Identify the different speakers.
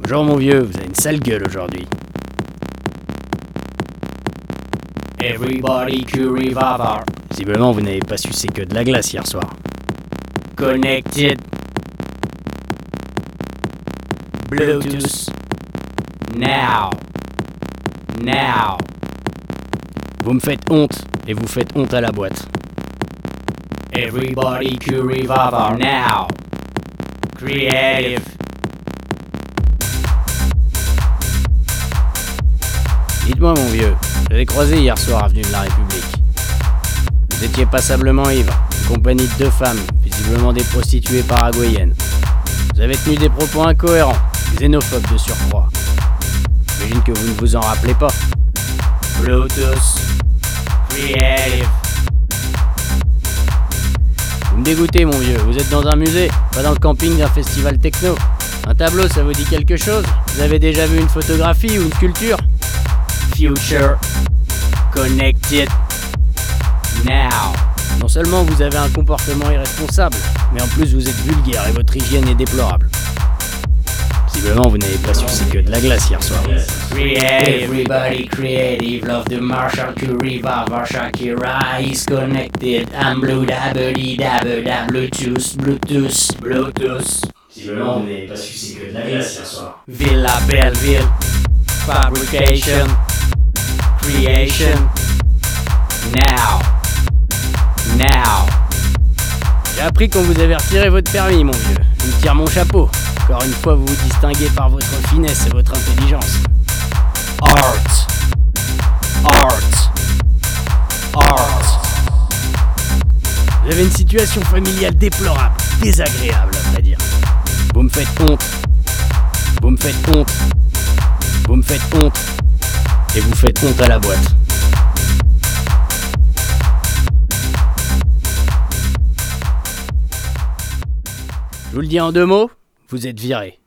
Speaker 1: Bonjour mon vieux, vous avez une sale gueule aujourd'hui.
Speaker 2: Everybody Curie Vava.
Speaker 1: Visiblement vous n'avez pas sucé que de la glace hier soir.
Speaker 2: Connected. Bluetooth. Now.
Speaker 1: Vous me faites honte, et vous faites honte à la boîte.
Speaker 2: Everybody Curie Vava. Now. Creative.
Speaker 1: Dites-moi mon vieux, je l'ai croisé hier soir avenue de la République. Vous étiez passablement ivre, en compagnie de 2 femmes, visiblement des prostituées paraguayennes. Vous avez tenu des propos incohérents, xénophobes de surcroît. J'imagine que vous ne vous en rappelez pas.
Speaker 2: Bluetooth. Creative.
Speaker 1: Vous me dégoûtez mon vieux, vous êtes dans un musée, pas dans le camping d'un festival techno. Un tableau, ça vous dit quelque chose? Vous avez déjà vu une photographie ou une sculpture?
Speaker 2: Future. Connected. Now.
Speaker 1: Non seulement vous avez un comportement irresponsable, mais en plus vous êtes vulgaire et votre hygiène est déplorable. Visiblement vous n'avez pas sucé que de la glace hier soir.
Speaker 2: Creative, everybody creative, love the Marshall Curie Vava Shakira is connected. I'm blue dabby dabba da Bluetooth.
Speaker 1: Visiblement vous n'avez pas sucé que de la glace hier soir.
Speaker 2: Villa Belleville, fabrication, creation, now.
Speaker 1: J'ai appris qu'on vous avait retiré votre permis mon vieux. Je vous tire mon chapeau. Encore une fois vous vous distinguez par votre finesse et votre intelligence.
Speaker 2: Art.
Speaker 1: Vous avez une situation familiale déplorable, désagréable à vrai dire. Vous me faites honte. Et vous faites honte à la boîte. Je vous le dis en 2 mots, vous êtes viré.